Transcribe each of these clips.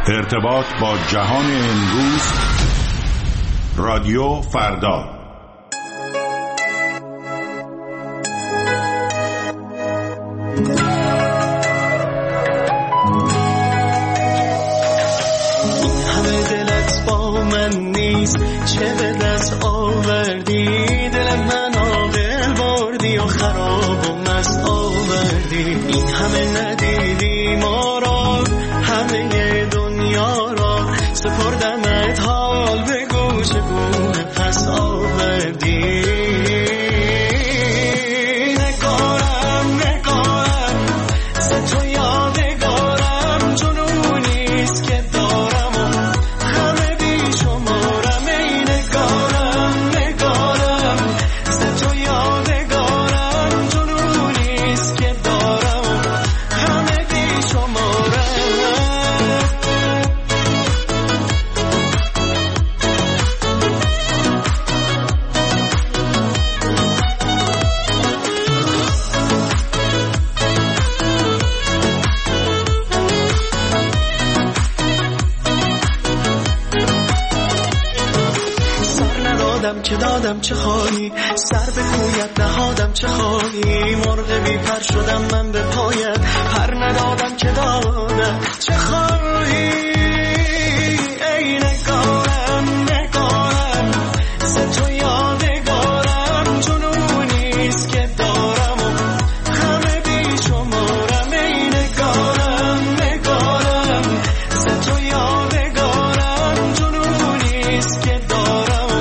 ارتباط با جهان امروز، رادیو فردا. این همه دلت با من نیست، چه به دست آوردی؟ دل من عاقل بردی و خراب و مست آوردی. این همه ندیدی ما را، همه دنیا را سپردمت، حال به گوش گونه پس آوردی. چه دادم چه خواهی، سر به کویت نهادم چه خواهی، مرغ بی پر شدم من به پایت، پر ندادم که دادم چه خواهی. ای نگارم نگارم، ز تو یادگارم، جنونیست که دارم و همه بی شمارم. ای نگارم نگارم، ز تو یادگارم، جنونیست که دارم.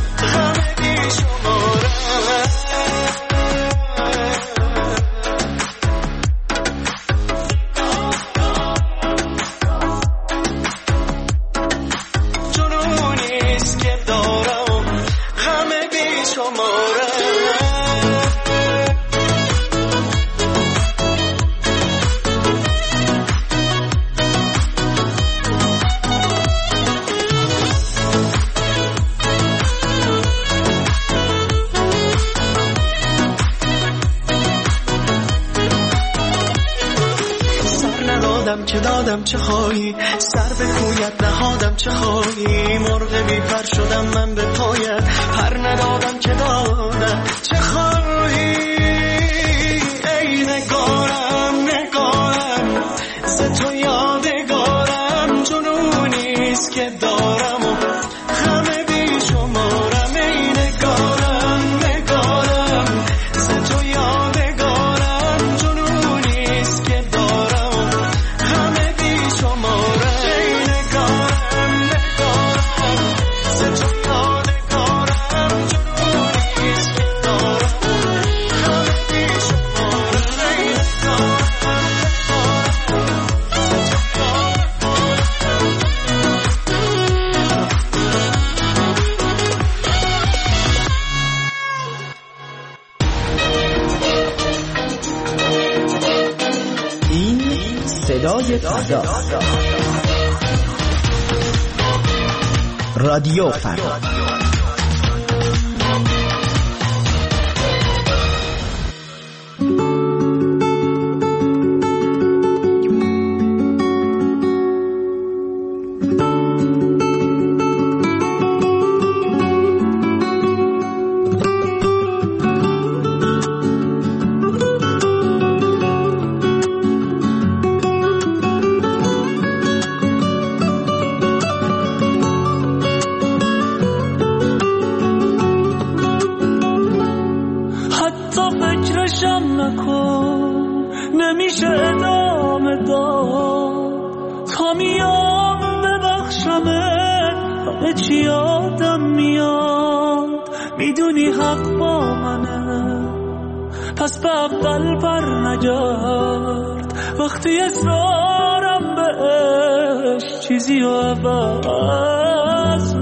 چه دادم چه خواهی، سر به کویت نهادم چه خواهی، مرغ بی پر شدم من به پایت، پر ندادم که دادم چه خواهی. ای نگارم نگارم، ز تو یادگارم، جنونیست که دارم و همه بی شمارم. ای نگارم نگارم، ز تو یادگارم، جنونیست که دارم. صدای فردا، رادیو فردا. نمیشه ادامه داد تا میام ببخشمت، همه چی یادم میاد، میدونی حق با منه، پس به اول بر نگرد، وقتی اصرارم بهش چیزی رو عوض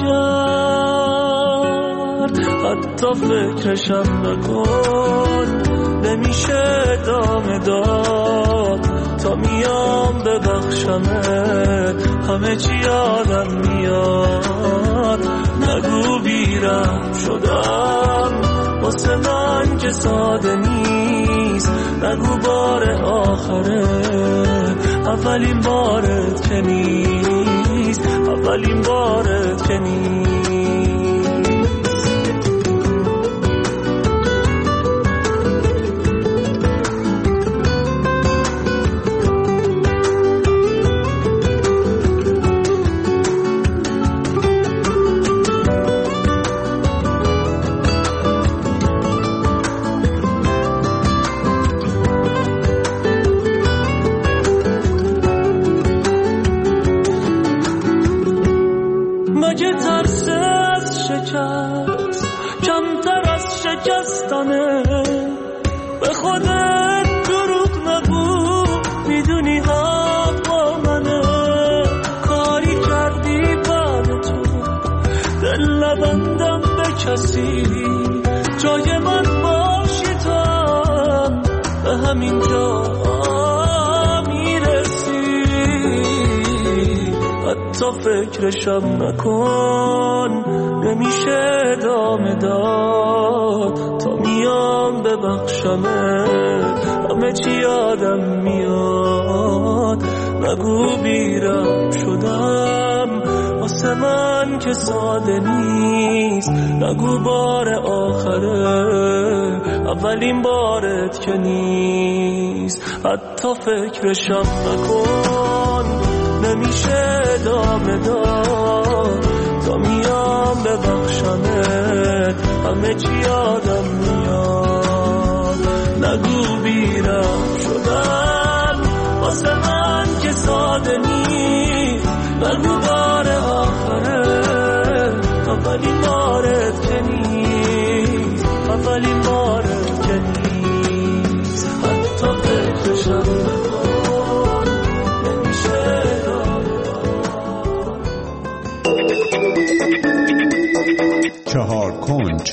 نکرد، حتی فکرشم نکن. نمیشه ادامه داد تا میام ببخشمت، همه چی یادم میاد، نگو بیرم شدم واسه من که ساده نیست، نگو بار آخره اولین بارت که نیست. اولین بارت که نیست. به خودت دروغ نگو، میدونی حق با منه. کاری کردی بعد تو دل نبندم به کسی، جای من باشی تو هم به همین جا میرسی. حتی فکرشم نکن، نمیشه ادامه داد تا میام ببخشمت. همه چی یادم میاد، نگو بیرم شدم واسه من که ساده نیست. نگو بار آخره اولین بارت که نیست. حتی فکرشم نکن، نمیشه ادامه داد تا میام ببخشمت. همه چی یادم میاد، نگو بیرم شدم واسه من که ساده نیست. نگو بار آخره اولین بارت که نیست. اولین بارت که نیست. حتی فکرشم نکن، نمیشه چهار کنج.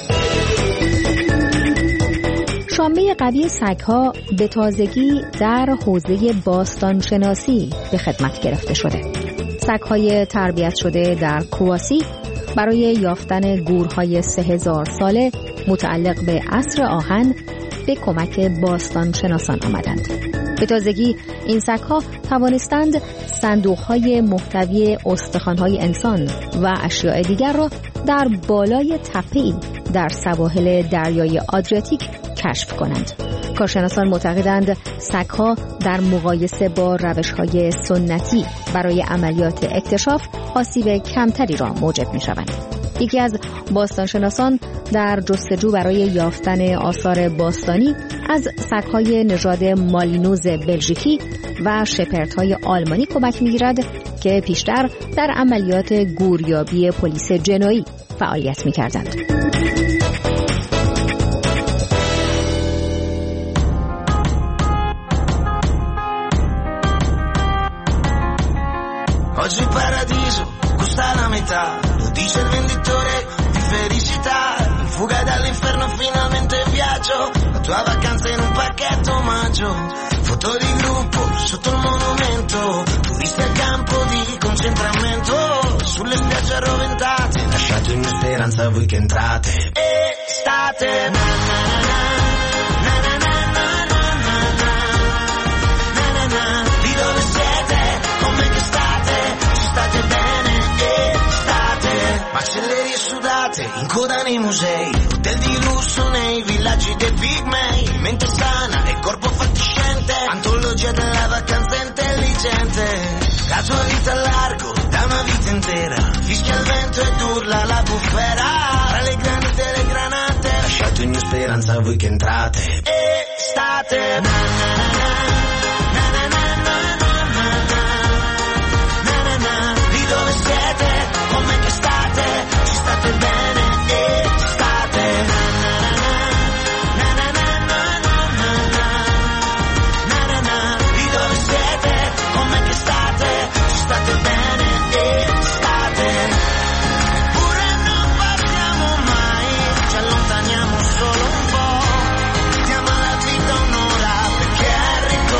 شامه قوی سگ‌ها به تازگی در حوزه باستانشناسی به خدمت گرفته شده. سگ‌های تربیت شده در کرواسی برای یافتن گورهای 3000 ساله متعلق به عصر آهن به کمک باستانشناسان آمدند. به تازگی این سگ‌ها توانستند صندوق‌های محتوی استخوان‌های انسان و اشیاء دیگر را در بالای تپه‌ای در سواحل دریای آدریاتیک کشف کنند. کارشناسان معتقدند سگ‌ها در مقایسه با روش‌های سنتی برای عملیات اکتشاف آسیب کمتری را موجب می‌شوند. یکی از باستانشناسان در جستجو برای یافتن آثار باستانی از سگ‌های نژاد مالینوز بلژیکی و شپردهای آلمانی کمک می‌گیرد که پیشتر در عملیات گوریابی پلیس جنویی فعالیت می‌کردند. Oggi il paradiso costa la metà, lo dice il venditore di felicità. In fuga dall'inferno finalmente viaggio, la tua vacanza in un pacchetto omaggio. Foto di gruppo sotto il monumento, turisti al campo di concentramento. Sulle spiagge arroventate, lasciate ogni speranza a voi che entrate. Estate, na na na na na na na na na na na. Di dove siete? Come che state? Ci state bene? Estate. Macellerie sudate, in coda nei musei, hotel di lusso nei villaggi dei pigmei. Mente sana e corpo fatiscente, antologia della vacanza intelligente. La tua vita a largo, da una vita intera, fischia il vento ed urla la bufera. Tra le granite e le granate, lasciate ogni speranza a voi che entrate. Estate, na na na na na na na na na na na na. Di dove siete? Come che state? Ci state bene? Estate, na na na na na na na na na na na. Di dove siete? Come che state? Ci state bene? Estate. Eppure non partiamo mai, ci allontaniamo solo un po'. Diamo alla vita un'ora perché arriva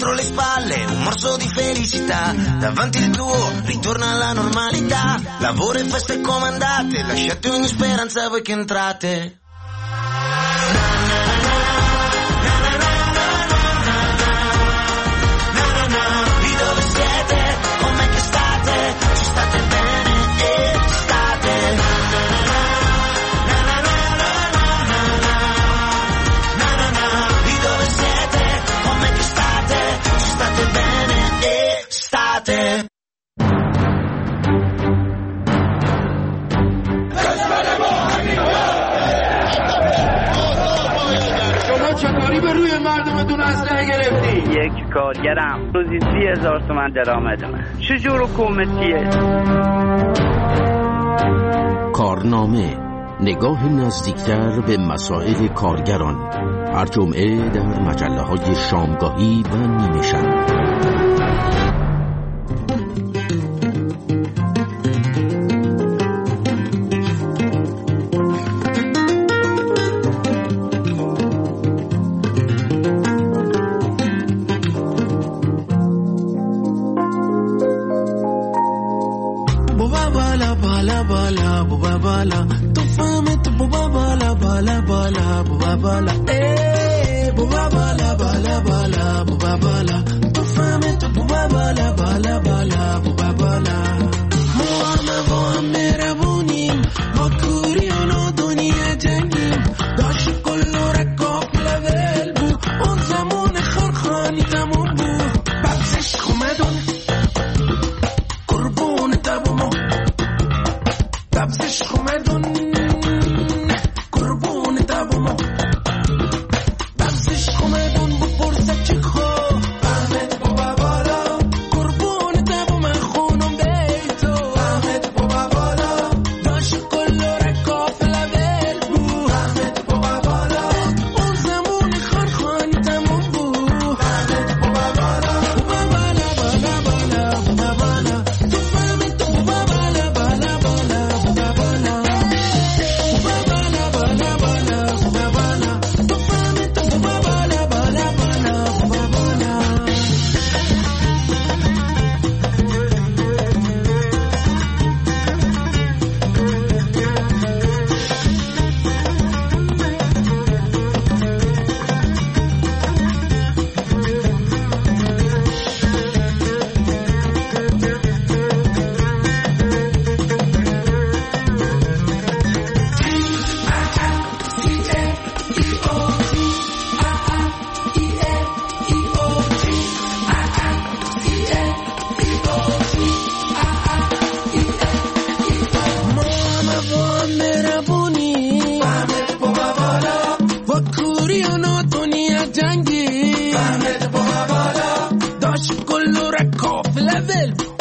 dietro le spalle un morso di felicità, davanti il tuo ritorna alla normalità, lavoro e feste comandate, lasciate ogni speranza voi che entrate. Lì dove siete, com'è che state, ci state bene e state. Lì dove siete, com'è che state, ci state bene e state. چطوری به روی مردمتون اسلحه گرفتی؟ یک کارگرم روزی 30,000 تومان درآمد من. چجور حکومتیه؟ کارنامه، نگاه نزدیکتر به مسائل کارگران، هر جمعه در مجله‌های شامگاهی و نیمه شب. تو فهمت بابا بالا بالا بالا بابا بالا بابا بالا بالا بالا بابا بالا تو فهمت بابا بالا بالا بالا بابا بالا ما هم مهربونیم ما کوریان و دنیا جنگیم داشت کلو رکاب لول بود اون زمان خرخانی تموم بود ببزش خومدون قربون تبومو ببزش خومدون قربون تبومو ببزش خومدون بپرسه چی خواه احمد بابا بالا قربون تبوم خونم بیتو احمد بابا بالا داشت کلو رکاف لول بود احمد بابا بالا اون زمان خرخانی تموم بود احمد بابا بالا بابا بالا بالا بالا بابا بالا تو فهمت بابا بالا بالا بالا بابا بالا بابا بالا بالا بالا بابا بالا تو فهمت بابا بالا بالا بالا بابا بالا جنگی احمد بابا بالا داشت کلو رکاف لول